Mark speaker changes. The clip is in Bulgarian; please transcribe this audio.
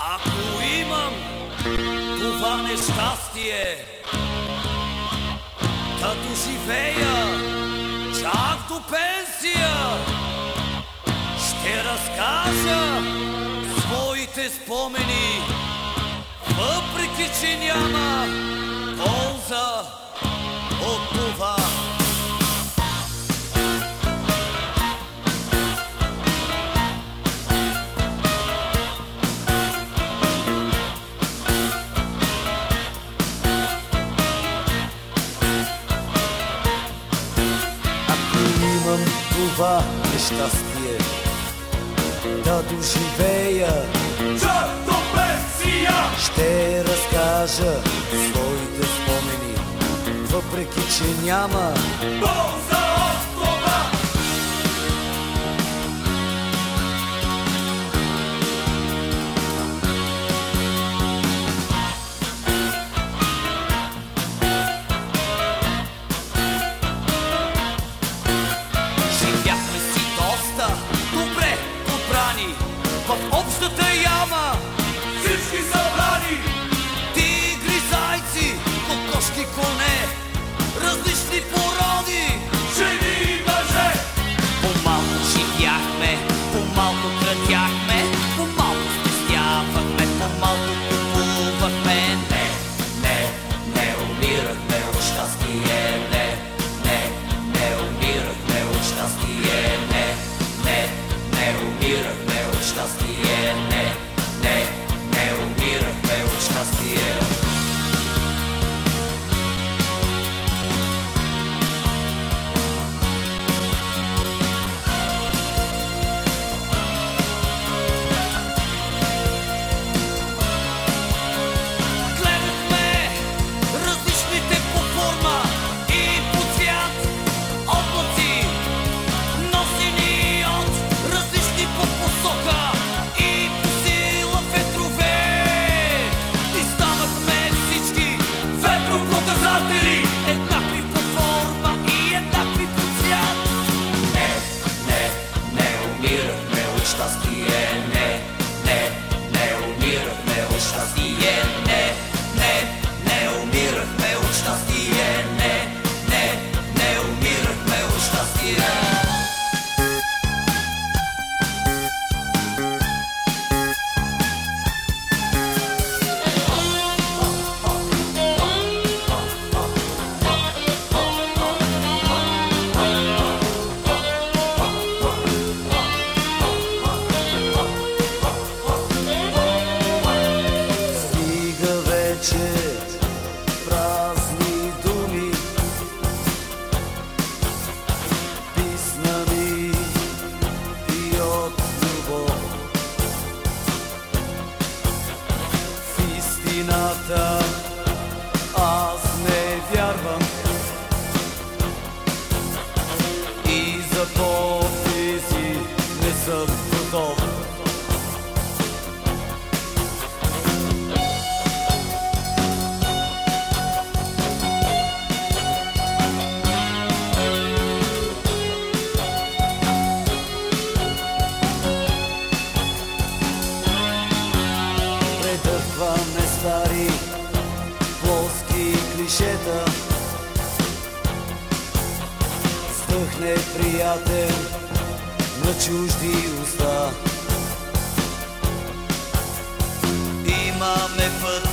Speaker 1: Ако имам това нещастие да доживея чак до пенсия, ще разкажа своите спомени, въпреки че няма полза от това.
Speaker 2: Това нещастие да доживея
Speaker 1: чак до пенсия,
Speaker 2: ще разкажа своите спомени, въпреки че няма
Speaker 1: полза от това. В общата яма всички събрани, тигри, зайци, кокошки, коне, различни породи, жени и мъже. По-малко живяхме, по-малко крадяхме, по-малко спестявахме, по-малко купувахме. Не умирахме от щастие, не умирахме от щастие, не умирахме от щастие, не умирахме от щастие. Гледахме различните по форма и по цвят облаци, носени от различни по посока и по сила ветрове. И станахме всички ветропоказатели, еднакви по форма и еднакви по цвят. Не умирахме от щастие, не умирахме от щастие, не умирахме от щастие, не умирахме от щастие.
Speaker 2: Празни думи, писнани и от любов. В истината аз не вярвам и за подписи не съм готов. Предърваме стари плоски клишета, вздъх неприятен на чужди уста.
Speaker 1: Имаме път